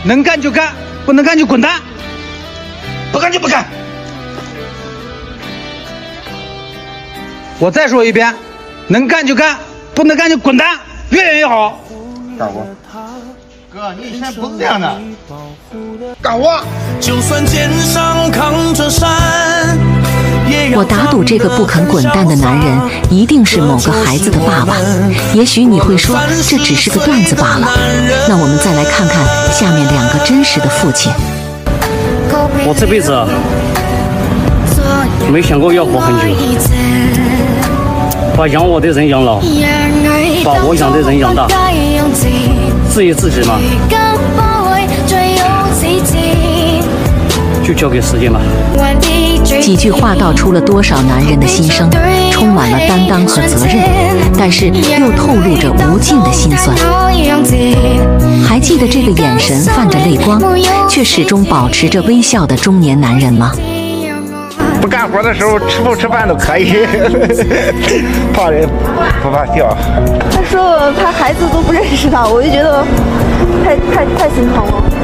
能干就干，不能干就滚蛋，不干就不干。我再说一遍，能干就干，不能干就滚蛋，越远越好。 干活。哥，你以前不是这样的。干活。 就算肩上扛着山。 我打赌这个不肯滚蛋的男人一定是某个孩子的爸爸。也许你会说这只是个段子罢了。那我们再来看看下面2个真实的父亲。 我这辈子没想过要活很久，把养我的人养老，把我养的人养大。至于自己嘛，就交给时间吧。 几句话道出了多少男人的心声，充满了担当和责任，但是又透露着无尽的心酸。还记得这个眼神泛着泪光，却始终保持着微笑的中年男人吗？ 不干活的时候吃不吃饭都可以，怕人不怕掉。 他说他孩子都不认识他，我就觉得太心疼了。